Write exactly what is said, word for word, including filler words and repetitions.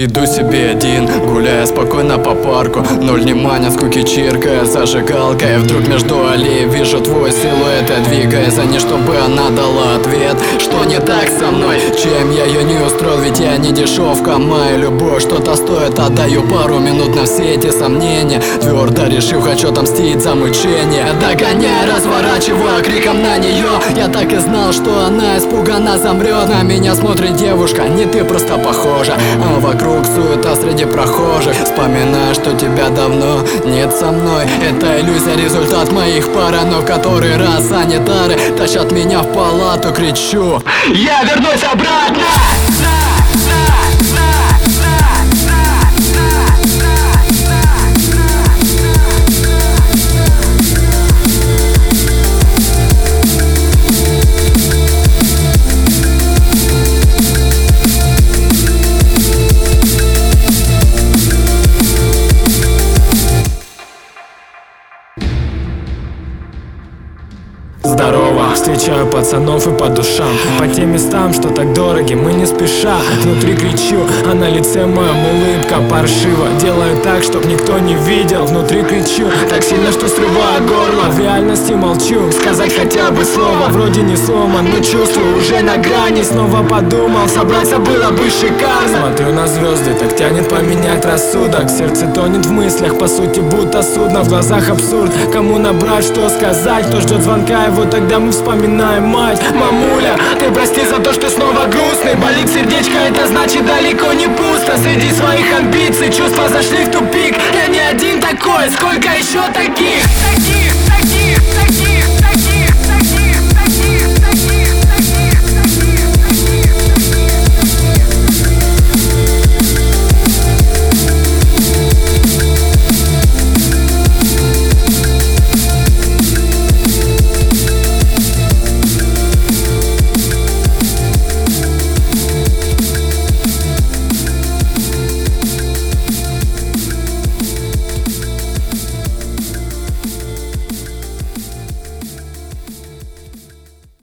Иду себе один, гуляя спокойно по парку. Ноль внимания, скуки чиркая зажигалкой. Вдруг между аллей вижу твой силуэт. Я двигаюсь за ней, чтобы она дала ответ. Что не так со мной, чем я ее не устроил? Ведь я не дешевка, моя любовь что-то стоит. Отдаю пару минут на все эти сомнения, твердо решив, хочу отомстить за мучение. Догоняя, разворачивая криком на нее. Я так и знал, что она испуганно замрет. На меня смотрит девушка, не ты, просто похожа. А вокруг суета среди прохожих. Вспоминаю, что тебя давно нет со мной. Это иллюзия, результат моих паранойй. В который раз санитары тащат меня в палату. Кричу: я вернусь обратно! Здорово, встречаю пацанов и по душам, по тем местам, что так дороги, мы не спеша. Внутри кричу, а на лице моем улыбка паршива. Делаю так, чтоб никто не видел. Внутри кричу, так сильно, что срываю горло. В реальности молчу, сказать хотя бы слово. Вроде не сломан, но чувствую уже на грани. Снова подумал, собраться было бы шикарно. Смотрю на звезды, так тянет поменять рассудок. Сердце тонет в мыслях, по сути будто судно. В глазах абсурд, кому набрать, что сказать. Кто ждет звонка, вот тогда мы вспоминаем мать. Мамуля, ты прости за то, что снова грустный. Болит сердечко, это значит далеко не пусто. Среди своих амбиций чувства зашли в тупик. Я не один такой, сколько еще таких? Таких, таких, таких, таких.